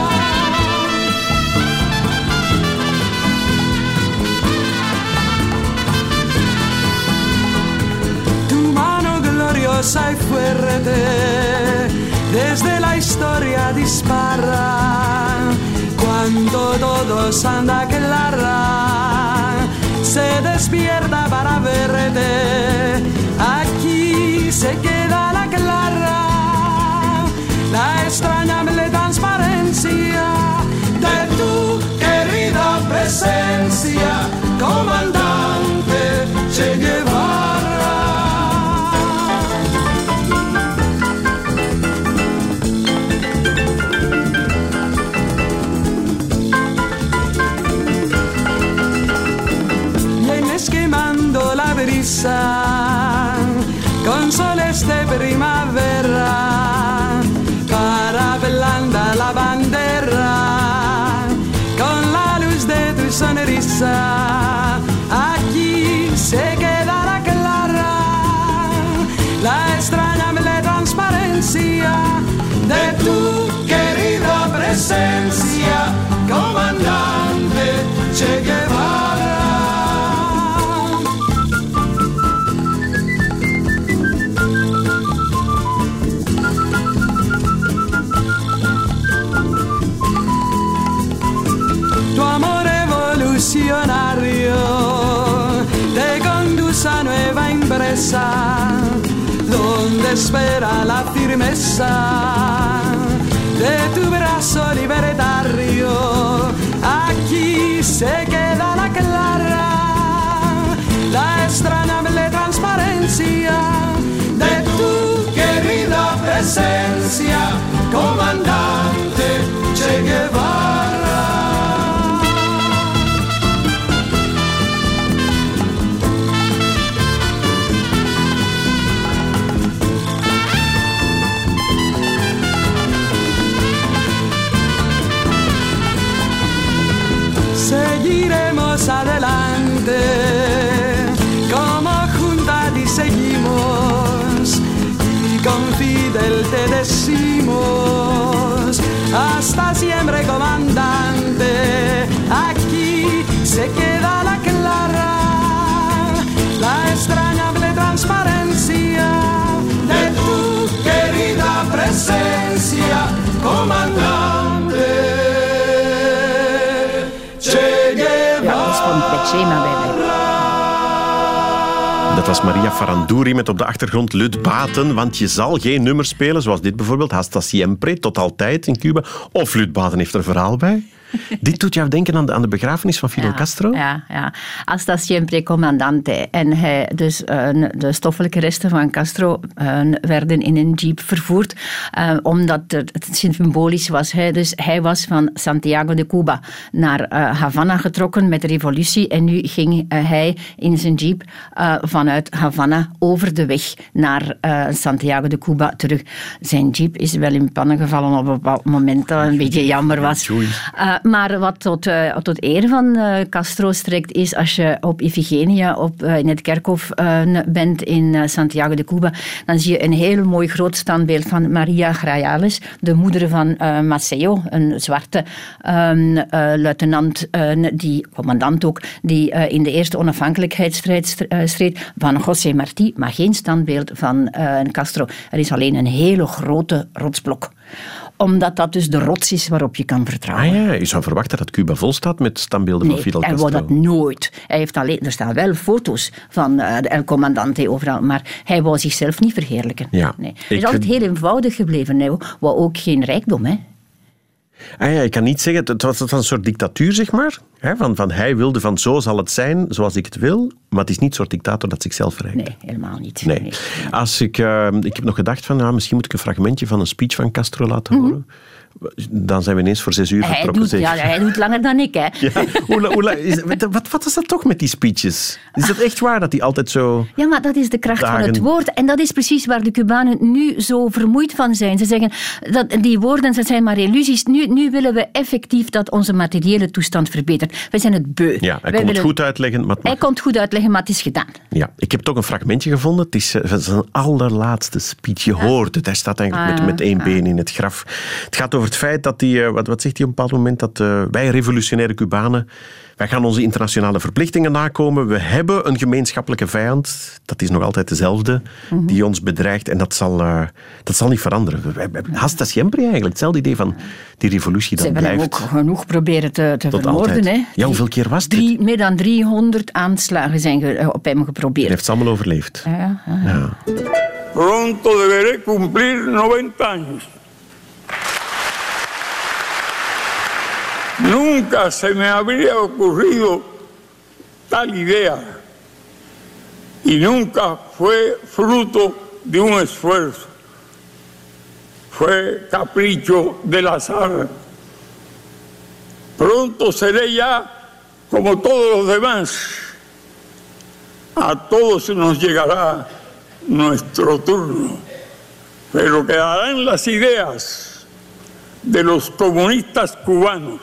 Tu mano gloriosa y fuerte desde la historia dispara, cuando todo anda clara, se despierta para verte, aquí se queda la clara, la extrañable transparencia de tu querida presencia, comandante Che Guevara. Quemando la brisa con soles de primavera para blanda la bandera con la luz de tu sonrisa, aquí se queda la clara, la extrañable transparencia de tu querida presencia, comandante Che Guevara. Te conduce a nueva empresa donde espera la firmeza de tu brazo libertario, aquí se queda la clara, la extrañable transparencia de tu querida presencia, comandante Che Guevara. Seguiremos adelante, como juntas y seguimos, y con Fidel te decimos, hasta siempre comandante, aquí se queda la clara, la extrañable transparencia de tu querida presencia, comandante. Dat was Maria Farandouri met op de achtergrond Lut Baten, want je zal geen nummer spelen, zoals dit bijvoorbeeld, Hasta Siempre, tot altijd in Cuba. Of Lut Baten heeft er een verhaal bij. Dit doet jou denken aan de, aan de begrafenis van Fidel ja, Castro? Ja, ja. Hasta Siempre Comandante. En hij, dus, uh, de stoffelijke resten van Castro uh, werden in een jeep vervoerd, uh, omdat het, het symbolisch was. Hij, dus hij was van Santiago de Cuba naar uh, Havana getrokken met de revolutie en nu ging uh, hij in zijn jeep uh, vanuit Havana over de weg naar uh, Santiago de Cuba terug. Zijn jeep is wel in pannen gevallen op een bepaald moment dat een beetje jammer was. Uh, maar wat tot, uh, tot eer van uh, Castro strekt is als je op Ifigenia op, uh, in het kerkhof uh, bent in uh, Santiago de Cuba, dan zie je een heel mooi groot standbeeld van Maria Grajales, de moeder van uh, Maceo, een zwarte um, uh, luitenant, uh, die, commandant ook, die uh, in de eerste onafhankelijkheidsstrijd st- uh, streed, van José Martí, maar geen standbeeld van uh, Castro. Er is alleen een hele grote rotsblok. Omdat dat dus de rots is waarop je kan vertrouwen. Ah ja, je zou verwachten dat Cuba vol staat met standbeelden nee, van Fidel Castro. Castro. Hij wou dat nooit. Hij heeft alleen, er staan wel foto's van uh, de El Comandante overal, maar hij wou zichzelf niet verheerlijken. Ja, nee. Hij is ik... altijd heel eenvoudig gebleven. Hij wou ook geen rijkdom, hè. Ah ja, ik kan niet zeggen, het was een soort dictatuur, zeg maar. Van, van hij wilde van zo zal het zijn, zoals ik het wil. Maar het is niet een soort dictator dat zichzelf verrijkt. Nee, helemaal niet. Nee. Nee. Als ik, uh, ik heb nog gedacht van, nou, misschien moet ik een fragmentje van een speech van Castro laten horen. Mm-hmm. Dan zijn we ineens voor zes uur hij vertrokken. Doet, ja, hij doet langer dan ik, hè. Ja, hoe, hoe, is, wat, wat is dat toch met die speeches? Is dat echt waar dat hij altijd zo... Ja, maar dat is de kracht dagen... van het woord. En dat is precies waar de Cubanen nu zo vermoeid van zijn. Ze zeggen, dat die woorden dat zijn maar illusies. Nu, nu willen we effectief dat onze materiële toestand verbetert. geleverd. Wij zijn het beu. Ja, hij Wij kon het willen... goed uitleggen. Maar het Hij mag. kon het goed uitleggen, maar het is gedaan. Ja, ik heb toch een fragmentje gevonden. Het is uh, zijn allerlaatste speech. Je hoort het. Hij staat eigenlijk Ah, met, met één ah. been in het graf. Het gaat over het feit dat hij... Uh, wat, wat zegt hij op een bepaald moment? Dat uh, wij revolutionaire Cubanen... Wij gaan onze internationale verplichtingen nakomen. We hebben een gemeenschappelijke vijand. Dat is nog altijd dezelfde mm-hmm. die ons bedreigt. En dat zal, uh, dat zal niet veranderen. We hebben hasta siempre eigenlijk. Hetzelfde idee van die revolutie. Dat Ze hebben hem blijft ook genoeg proberen te, te tot vermoorden. altijd. Hè. Ja, hoeveel keer was dit? Drie, meer dan driehonderd aanslagen zijn ge, op hem geprobeerd. Hij heeft ze allemaal overleefd. Ja, ja, ja. Ja. Pronto deberé cumplir noventa años. Nunca se me habría ocurrido tal idea y nunca fue fruto de un esfuerzo. Fue capricho del azar. Pronto seré ya como todos los demás. A todos nos llegará nuestro turno, pero quedarán las ideas de los comunistas cubanos.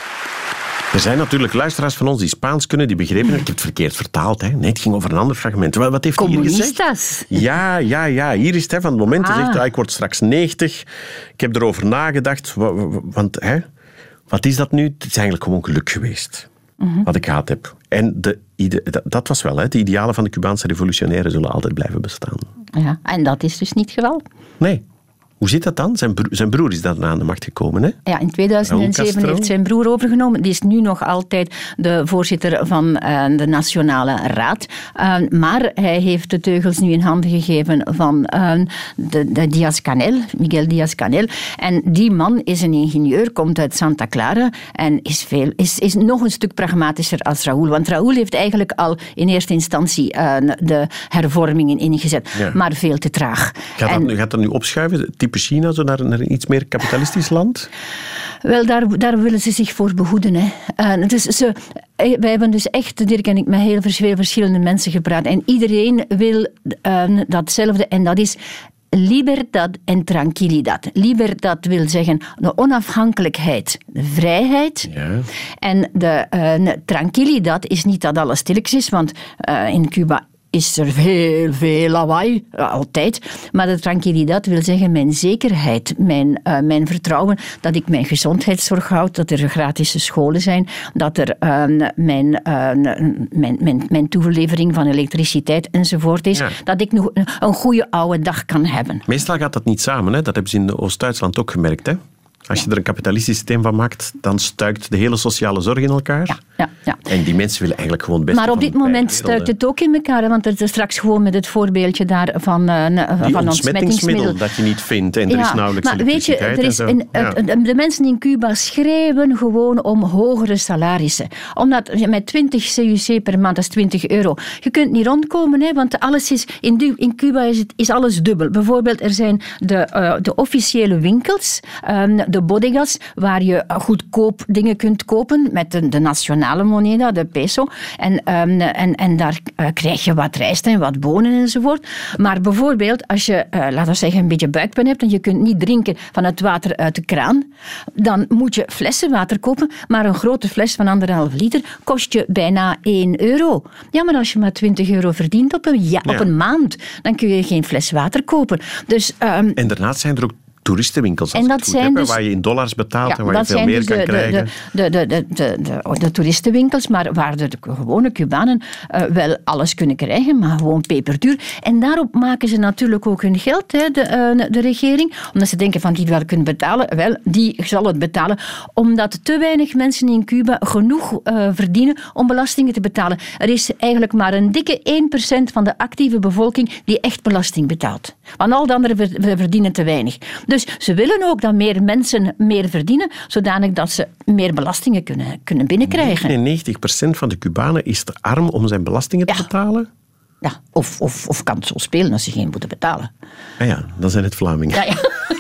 Er zijn natuurlijk luisteraars van ons die Spaans kunnen, die begrepen het. Ik heb het verkeerd vertaald. Hè. Nee, het ging over een ander fragment. Wat heeft hij hier gezegd? Comunistas. Ja, ja, ja. Hier is het hè, van het moment. Hij Ah. zegt, ah, ik word straks negentig. Ik heb erover nagedacht. wa- wa- Want, hè, wat is dat nu? Het is eigenlijk gewoon geluk geweest. Mm-hmm. Wat ik gehad heb. En de, ide- dat, dat was wel, hè. De idealen van de Cubaanse revolutionairen zullen altijd blijven bestaan. Ja, en dat is dus niet het geval. Nee. Hoe zit dat dan? Zijn, bro- zijn broer is daarna aan de macht gekomen, hè? Ja, in tweeduizend zeven Raúl Castro. heeft zijn broer overgenomen. Die is nu nog altijd de voorzitter van uh, de Nationale Raad. Uh, maar hij heeft de teugels nu in handen gegeven van uh, de, de Díaz-Canel, Miguel Díaz-Canel. En die man is een ingenieur, komt uit Santa Clara en is, veel, is, is nog een stuk pragmatischer als Raúl. Want Raúl heeft eigenlijk al in eerste instantie uh, de hervormingen ingezet, Ja. maar veel te traag. Gaat En- dat, gaat dat nu opschuiven? Type China, zo naar, naar een iets meer kapitalistisch land? Wel, daar, daar willen ze zich voor behoeden. Hè. Uh, dus ze, wij hebben dus echt, Dirk en ik, met heel veel verschillende mensen gepraat. En iedereen wil uh, datzelfde. En dat is libertad en tranquilidad. Libertad wil zeggen de onafhankelijkheid, de vrijheid. Ja. En de uh, tranquilidad is niet dat alles stilletjes is, want uh, in Cuba is er veel, veel lawaai, altijd. Maar de tranquilidad wil zeggen mijn zekerheid, mijn, uh, mijn vertrouwen dat ik mijn gezondheidszorg houd, dat er gratis scholen zijn, dat er uh, mijn, uh, mijn, mijn, mijn toelevering van elektriciteit enzovoort is, Ja. dat ik nog een, een goede oude dag kan hebben. Meestal gaat dat niet samen. Hè? Dat hebben ze in Oost-Duitsland ook gemerkt. Hè? Als je er een kapitalistisch systeem van maakt, dan stuikt de hele sociale zorg in elkaar. Ja, ja, ja. En die mensen willen eigenlijk gewoon het beste Maar op van dit moment beide stuikt werelden. het ook in elkaar, hè, want het is straks gewoon met het voorbeeldje daar van, uh, Die van ontsmettingsmiddel ontsmettingsmiddel. dat je niet vindt en er is nauwelijks maar weet je, elektriciteit er is en een, zo. Ja. het- de mensen in Cuba schreeuwen gewoon om hogere salarissen. Omdat je met twintig C U C per maand, dat is twintig euro, je kunt niet rondkomen, hè, want alles is, in, du- in Cuba is, het, is alles dubbel. Bijvoorbeeld, er zijn de, uh, de officiële winkels, um, de bodegas, waar je goedkoop dingen kunt kopen met de, de nationale moneda, de peso. En, um, en, en daar uh, krijg je wat rijst en wat bonen enzovoort. Maar bijvoorbeeld, als je, uh, laten we zeggen, een beetje buikpijn hebt en je kunt niet drinken van het water uit de kraan, dan moet je flessen water kopen, maar een grote fles van anderhalf liter kost je bijna één euro. Ja, maar als je maar twintig euro verdient op een, ja, Ja. op een maand, dan kun je geen fles water kopen. Dus... Um, En daarnaast zijn er ook toeristenwinkels, als En ik dat het goed zijn heb, hè, dus- waar je in dollars betaalt Ja, en waar je dat veel zijn meer dus kan de, de, krijgen. de, de, de, de, de, de toeristenwinkels, maar waar de gewone Cubanen uh, wel alles kunnen krijgen, maar gewoon peperduur. En daarop maken ze natuurlijk ook hun geld, hè, de, uh, de regering, omdat ze denken van die wel kunnen betalen. Wel, die zal het betalen, omdat te weinig mensen in Cuba genoeg uh, verdienen om belastingen te betalen. Er is eigenlijk maar een dikke één procent van de actieve bevolking die echt belasting betaalt. Want al de anderen ver- verdienen te weinig. Dus ze willen ook dat meer mensen meer verdienen, zodanig dat ze meer belastingen kunnen, kunnen binnenkrijgen. negenennegentig procent van de Cubanen is te arm om zijn belastingen te Ja. betalen. Ja, of, of, of kan het zo spelen als ze geen moeten betalen. Ah ja, dan zijn het Vlamingen. Ja, ja.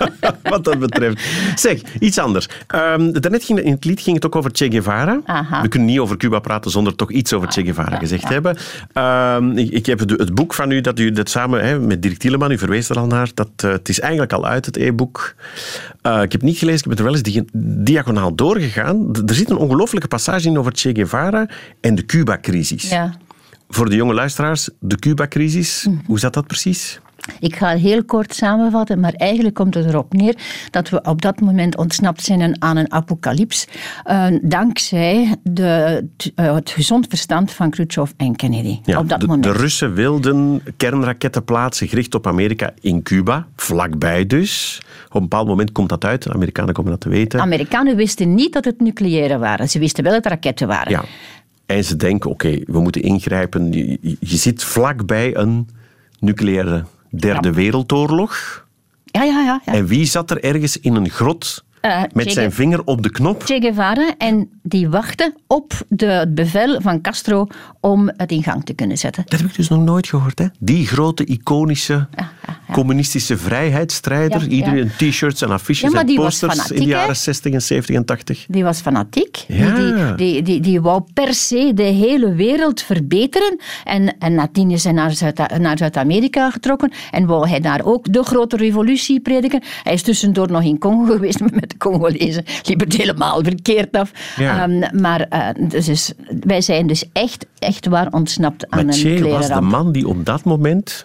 Wat dat betreft. Zeg, iets anders. Um, daarnet ging, in het lied ging het ook over Che Guevara. Aha. We kunnen niet over Cuba praten zonder toch iets over Che Guevara gezegd ja. hebben. Um, ik, ik heb het, het boek van u, dat u dat samen hè, met Dirk Tieleman, u verwees er al naar, dat, uh, het is eigenlijk al uit, het e-boek. Uh, ik heb het niet gelezen, ik heb het er wel eens di- diagonaal doorgegaan. D- er zit een ongelooflijke passage in over Che Guevara en de Cuba-crisis. Ja. Voor de jonge luisteraars, de Cuba-crisis, mm. hoe zat dat precies? Ik ga heel kort samenvatten, maar eigenlijk komt het erop neer dat we op dat moment ontsnapt zijn aan een apocalyps, uh, dankzij de, uh, het gezond verstand van Khrushchev en Kennedy. Ja, op dat de, moment. de Russen wilden kernraketten plaatsen gericht op Amerika in Cuba, vlakbij dus. Op een bepaald moment komt dat uit, de Amerikanen komen dat te weten. De Amerikanen wisten niet dat het nucleaire waren, ze wisten wel dat het raketten waren. Ja. En ze denken, oké, okay, we moeten ingrijpen. Je, je zit vlakbij een nucleaire derde ja. wereldoorlog. Ja, ja, ja, ja. En wie zat er ergens in een grot uh, met che zijn vinger op de knop? Che Guevara, en die wachtte op de, het bevel van Castro om het in gang te kunnen zetten. Dat heb ik dus nog nooit gehoord, hè? Die grote, iconische, ja, ja, ja. communistische vrijheidsstrijder. Ja, Iedereen ja. t-shirts en affiches ja, en posters fanatiek, in de jaren zestig en zeventig en tachtig. Die was fanatiek. Ja. Die, die, die, die wou per se de hele wereld verbeteren. En, en nadien is hij naar, Zuid- naar Zuid-Amerika getrokken en wou hij daar ook de grote revolutie prediken. Hij is tussendoor nog in Congo geweest, maar met de Congolezen liep het helemaal verkeerd af. Ja. Um, maar uh, dus is, wij zijn dus echt, echt waar ontsnapt aan maar een Che nucleaire was ramp. de man die op dat moment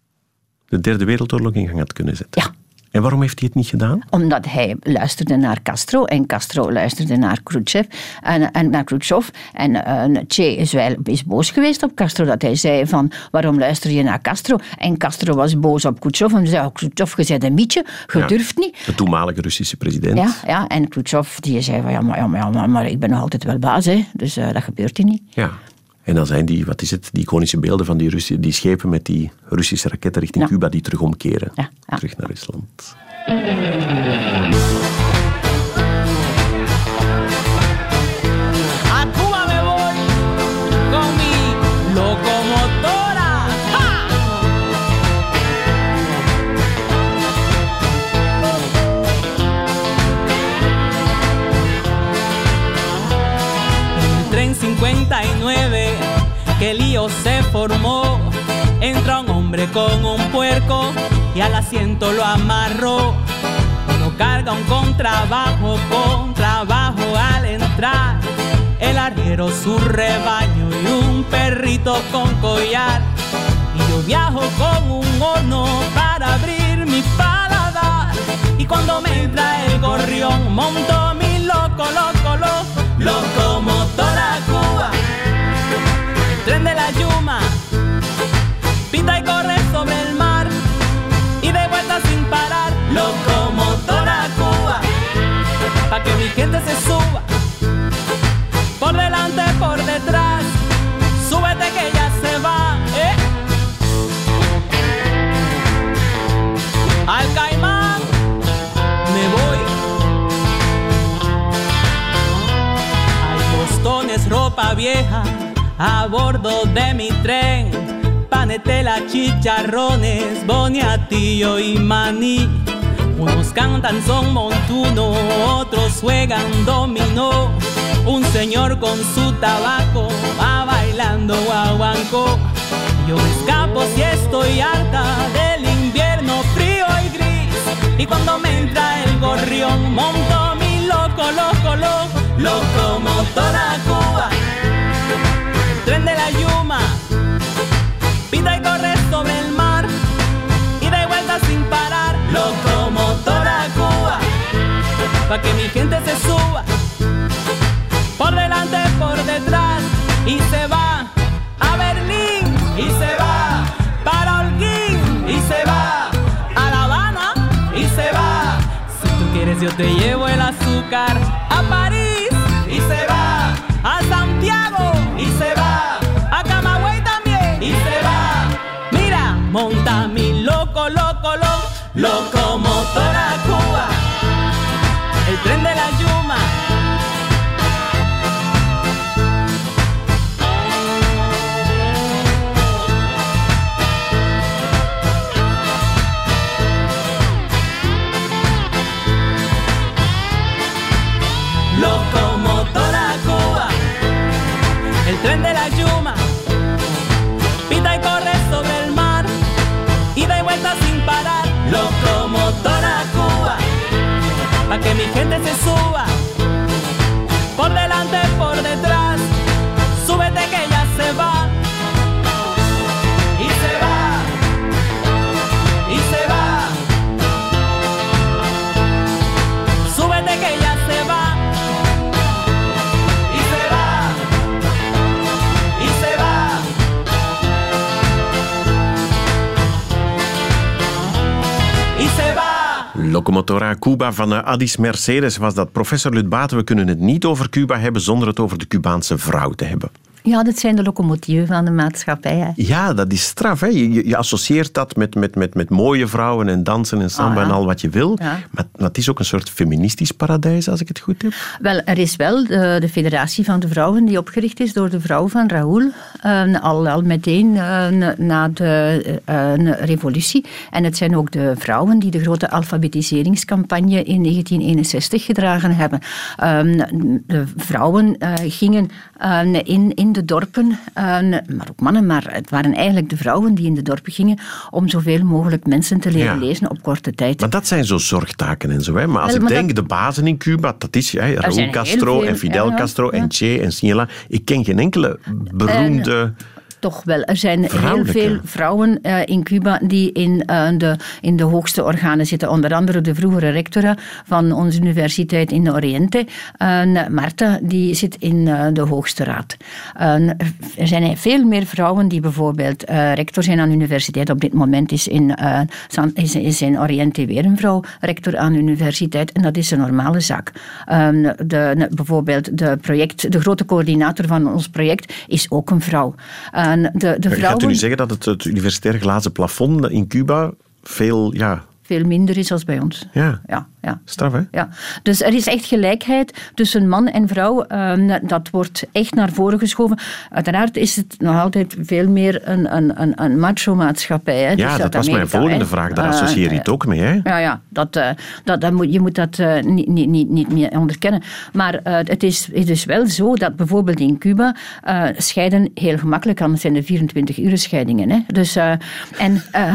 de derde wereldoorlog in gang had kunnen zetten. Ja. En waarom heeft hij het niet gedaan? Omdat hij luisterde naar Castro en Castro luisterde naar Khrushchev en, en naar Khrushchev. En uh, Che is, wel, is boos geweest op Castro, dat hij zei van waarom luister je naar Castro? En Castro was boos op Khrushchev en zei, oh, Khrushchev, je bent een mietje, je ja, durft niet. De toenmalige Russische president. Ja, ja, en Khrushchev die zei van ja maar, ja, maar, ja, maar ik ben nog altijd wel baas, hè, dus uh, dat gebeurt hier niet. Ja. En dan zijn die, wat is het, die iconische beelden van die, Russi- die schepen met die Russische raketten richting ja. Cuba die terug omkeren. Ja, ja. Terug naar Rusland. A Cuba me voy con mi locomotora. ¡Ja! En el tren cincuenta y nueve, que lío se formó. Entra un hombre con un puerco y al asiento lo amarró. Uno carga un contrabajo, contrabajo al entrar. El arriero su rebaño y un perrito con collar. Y yo viajo con un horno para abrir mi paladar. Y cuando me entra el gorrión monto mi loco, loco, loco, locomotora Cuba. El tren de la Yuma pita y corre sobre el mar y de vuelta sin parar. Locomotora Cuba, pa' que mi gente se suba. Por delante, por detrás, súbete que ya se va, ¿eh? Al Caimán me voy. Hay postones, ropa vieja a bordo de mi tren. Panetela, chicharrones, boniatillo y maní. Unos cantan son montuno, otros juegan dominó. Un señor con su tabaco va bailando guaguancó. Yo me escapo si estoy harta del invierno frío y gris. Y cuando me entra el gorrión monto mi loco, loco, loco, locomotora Cuba. El tren de la Yuma pita y corre sobre el mar y de vuelta sin parar. Locomotora Cuba, pa' que mi gente se suba. Por delante, por detrás, y se va a Berlín, y se va para Holguín, y se va a La Habana, y se va. Si tú quieres yo te llevo el azúcar a París, y se va a Santiago, y se va a Camagüey también, y se va. Mira, monta mi loco, loco, loco, locomotora Cuba, el tren de la Yuma. locomotora Cuba, pa' que mi gente se suba, por delante, por detrás, súbete que ya se va, y se va, y se va, súbete que ya se va, y se va, y se va, y se va. Locomotora Cuba van uh, Addis Mercedes was dat. Professor Lutbaten, we kunnen het niet over Cuba hebben zonder het over de Cubaanse vrouw te hebben. Ja, dat zijn de locomotieven van de maatschappij. Hè. Ja, dat is straf. Hè? Je, je associeert dat met, met, met, met mooie vrouwen en dansen en samba Ah, ja. en al wat je wil. Ja. Maar, maar het is ook een soort feministisch paradijs, als ik het goed heb. Wel, er is wel de, de Federatie van de Vrouwen die opgericht is door de vrouw van Raoul. Uh, al, al meteen uh, na de uh, revolutie. En het zijn ook de vrouwen die de grote alfabetiseringscampagne in negentien eenenzestig gedragen hebben. Uh, de vrouwen uh, gingen uh, in, in de dorpen, uh, maar ook mannen, maar het waren eigenlijk de vrouwen die in de dorpen gingen om zoveel mogelijk mensen te leren Ja. lezen op korte tijd. Maar dat zijn zo zorgtaken en zo. Hè. Maar als Wel, ik maar denk, dat- de bazen in Cuba, dat is hè, Raúl zijn heel Castro veel, en Fidel ja, ja, Castro en ja. Che en Sinela. Ik ken geen enkele beroemde... Toch wel. Er zijn heel Vrouwelijke. veel vrouwen uh, in Cuba die in, uh, de, in de hoogste organen zitten. Onder andere de vroegere rectora van onze universiteit in de Oriente, uh, Marta, die zit in uh, de hoogste raad. Uh, er zijn veel meer vrouwen die bijvoorbeeld uh, rector zijn aan de universiteit. Op dit moment is in, uh, San, is, is in Oriente weer een vrouw rector aan de universiteit. En dat is een normale zaak. Uh, de, bijvoorbeeld de, project, de grote coördinator van ons project is ook een vrouw. Uh, De, de Gaat vrouwen u nu zeggen dat het, het universitair glazen plafond in Cuba veel... Ja, veel minder is dan bij ons. ja. Ja, ja. Straf, hè? Ja. Dus er is echt gelijkheid tussen man en vrouw. Uh, dat wordt echt naar voren geschoven. Uiteraard is het nog altijd veel meer een, een, een, een macho-maatschappij. Hè. Ja, Dus dat was mijn Amerika, volgende hè. vraag. Daar Uh, associeer je het ook mee, hè? Ja, ja dat, uh, dat, dat moet, je moet dat uh, niet, niet, niet, niet meer onderkennen. Maar uh, het, is, het is wel zo dat bijvoorbeeld in Cuba uh, scheiden heel gemakkelijk kan. Het zijn de vierentwintig-uur scheidingen. Hè. Dus, uh, en, uh,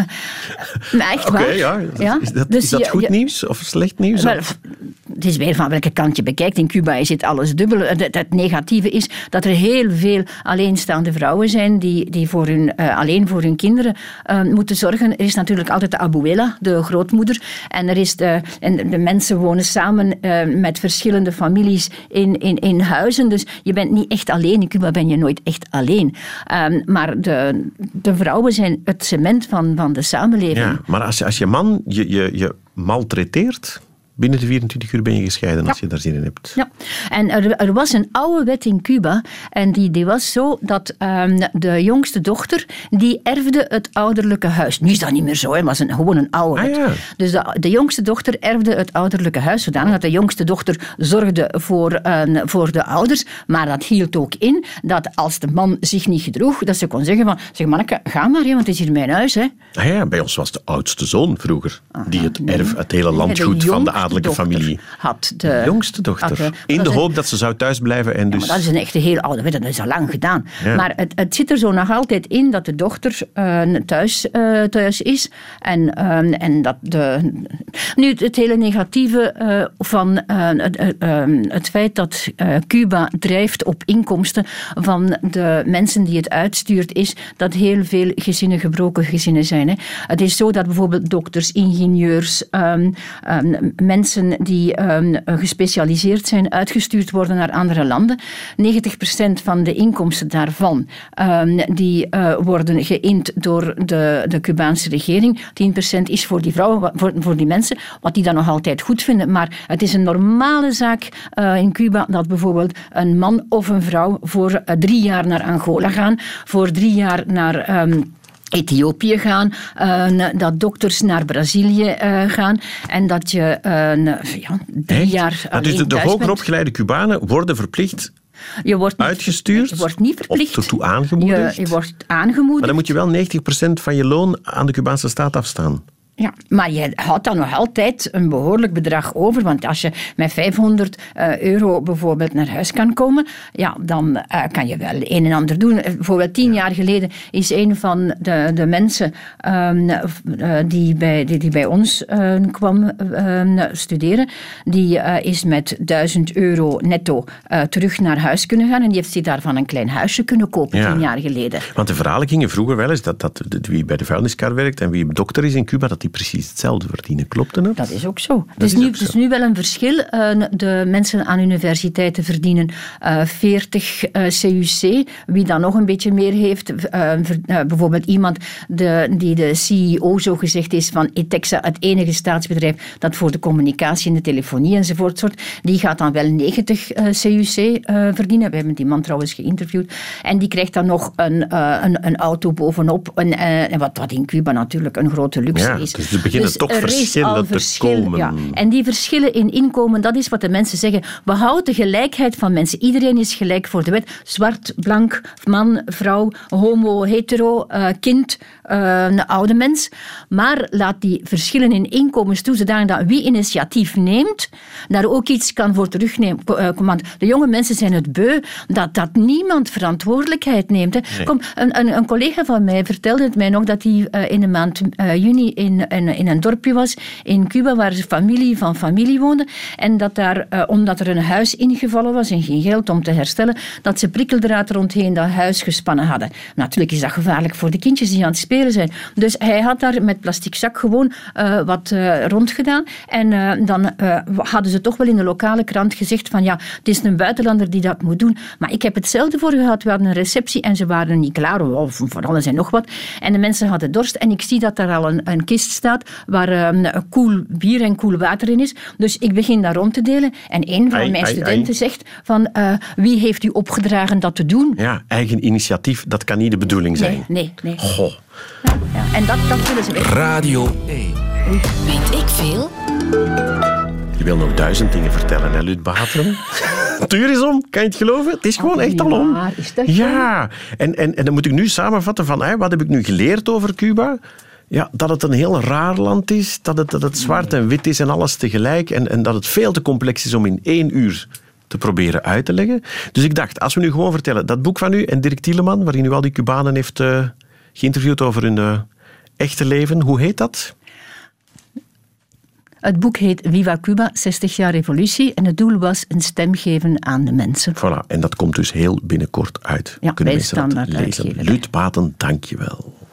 maar echt Oké, waar. ja. Ja? Is dat, Dus is dat je- goed je- nieuws of slecht nieuws? Wel, het is weer van welke kant je bekijkt. In Cuba is het alles dubbel. Het, het negatieve is dat er heel veel alleenstaande vrouwen zijn die, die voor hun, uh, alleen voor hun kinderen uh, moeten zorgen. Er is natuurlijk altijd de abuela, de grootmoeder. En, er is de, en de mensen wonen samen uh, met verschillende families in, in, in huizen. Dus je bent niet echt alleen. In Cuba ben je nooit echt alleen. Um, maar de, de vrouwen zijn het cement van, van de samenleving. Ja, maar als je, als je man je, je, je maltreteert, binnen de vierentwintig uur ben je gescheiden als je daar zin in hebt. Ja, en er, er was een oude wet in Cuba en die, die was zo dat um, de jongste dochter, die erfde het ouderlijke huis. Nu is dat niet meer zo, het was een, gewoon een oude Ah, wet. ja. Dus de, de jongste dochter erfde het ouderlijke huis, zodanig dat de jongste dochter zorgde voor, uh, voor de ouders, maar dat hield ook in dat als de man zich niet gedroeg, dat ze kon zeggen van, zeg manneke, ga maar, hè, want het is hier mijn huis. Hè. Ah ja, bij ons was de oudste zoon vroeger, die het nee. erf, het hele Nee, landgoed de van de jongste adellijke dochter familie. Had de, De jongste dochter. had de- in dat de is een- hoop dat ze zou thuisblijven en Ja, dus... maar dat is een echte heel oude wet, dat is al lang gedaan. Ja. Maar het, het zit er zo nog altijd in dat de dochter uh, thuis, uh, thuis is. En, uh, en dat de... Nu, het hele negatieve uh, van uh, uh, uh, het feit dat uh, Cuba drijft op inkomsten van de mensen die het uitstuurt, is dat heel veel gezinnen gebroken gezinnen zijn. Hè. Het is zo dat bijvoorbeeld dokters, ingenieurs, um, um, mensen die um, gespecialiseerd zijn, uitgestuurd worden naar andere landen. negentig procent van de inkomsten daarvan um, die uh, worden geïnd door de, de Cubaanse regering. tien procent is voor die vrouwen, voor, voor die mensen, wat die dan nog altijd goed vinden. Maar het is een normale zaak uh, in Cuba dat bijvoorbeeld een man of een vrouw voor uh, drie jaar naar Angola gaan, voor drie jaar naar... Um, Ethiopië gaan, uh, dat dokters naar Brazilië uh, gaan en dat je uh, ja, drie Echt? jaar Ah, dus alleen de, de thuis hoger bent. opgeleide Cubanen worden verplicht Je wordt niet, uitgestuurd Je wordt niet verplicht. of ertoe aangemoedigd? Je, je wordt aangemoedigd. Maar dan moet je wel negentig procent van je loon aan de Cubaanse staat afstaan. Ja, maar je houdt dan nog altijd een behoorlijk bedrag over, want als je met vijfhonderd euro bijvoorbeeld naar huis kan komen, ja, dan uh, kan je wel een en ander doen. Bijvoorbeeld tien jaar geleden is een van de, de mensen um, uh, die, bij, die, die bij ons uh, kwam uh, studeren, die uh, is met duizend euro netto uh, terug naar huis kunnen gaan en die heeft zich daarvan een klein huisje kunnen kopen ja. tien jaar geleden. Want de verhalen gingen vroeger wel eens dat, dat wie bij de vuilniskar werkt en wie dokter is in Cuba, dat die precies hetzelfde verdienen. Klopt dat? Dat is ook zo. Het is, is, nu, het is nu wel een verschil. Uh, de mensen aan universiteiten verdienen uh, veertig uh, C U C. Wie dan nog een beetje meer heeft, uh, ver, uh, bijvoorbeeld iemand de, die de C E O zogezegd is van Etexa, het enige staatsbedrijf dat voor de communicatie en de telefonie enzovoort soort, die gaat dan wel negentig uh, C U C uh, verdienen. We hebben die man trouwens geïnterviewd. En die krijgt dan nog een, uh, een, een auto bovenop. Een, uh, wat, wat in Cuba natuurlijk een grote luxe ja, is. Dus er beginnen dus toch verschillen te verschil, komen. Ja. En die verschillen in inkomen, dat is wat de mensen zeggen. We houden de gelijkheid van mensen. Iedereen is gelijk voor de wet. Zwart, blank, man, vrouw, homo, hetero, uh, kind, uh, een oude mens. Maar laat die verschillen in inkomens toe, zodanig dat wie initiatief neemt, daar ook iets kan voor terugnemen. Want de jonge mensen zijn het beu dat, dat niemand verantwoordelijkheid neemt. Hè. Nee. Kom, een, een, een collega van mij vertelde het mij nog dat hij uh, in de maand uh, juni in, in, in een dorpje was in Cuba waar ze familie van familie woonde en dat daar, uh, omdat er een huis ingevallen was en geen geld om te herstellen, dat ze prikkeldraad rondheen dat huis gespannen hadden. Natuurlijk is dat gevaarlijk voor de kindjes die aan het spelen zijn. Dus hij had daar met plastic zak gewoon uh, wat uh, rondgedaan en uh, dan uh, hadden ze toch wel in de lokale krant gezegd van ja, het is een buitenlander die dat moet doen. Maar ik heb hetzelfde voor gehad. We hadden een receptie en ze waren niet klaar, of van alles en nog wat. En de mensen hadden dorst en ik zie dat daar al een, een kist staat waar um, koel bier en koel water in is. Dus ik begin daar rond te delen en een van ai, mijn ai, studenten ai. zegt van uh, wie heeft u opgedragen dat te doen? Ja, eigen initiatief, dat kan niet de bedoeling zijn. Nee, nee, nee. Goh. Ja, ja. En dat, dat willen ze weg. Radio één. Weet ik veel? Je wil nog duizend dingen vertellen, hè, Lut Baten? Het uur is om, kan je het geloven? Het is gewoon oh, echt al om. waar. Is dat ja, en, en, en dan moet ik nu samenvatten van, hè, wat heb ik nu geleerd over Cuba? Ja, dat het een heel raar land is, dat het, dat het zwart en wit is en alles tegelijk en, en dat het veel te complex is om in één uur te proberen uit te leggen. Dus ik dacht, als we nu gewoon vertellen, dat boek van u en Dirk Tieleman, waarin u al die Cubanen heeft uh, geïnterviewd over hun uh, echte leven, hoe heet dat? Het boek heet Viva Cuba, zestig jaar revolutie. En het doel was een stem geven aan de mensen. Voilà, en dat komt dus heel binnenkort uit. Ja, kunnen bij mensen dat Standaard lezen. uitgeverij. Lut Baten, dank je wel.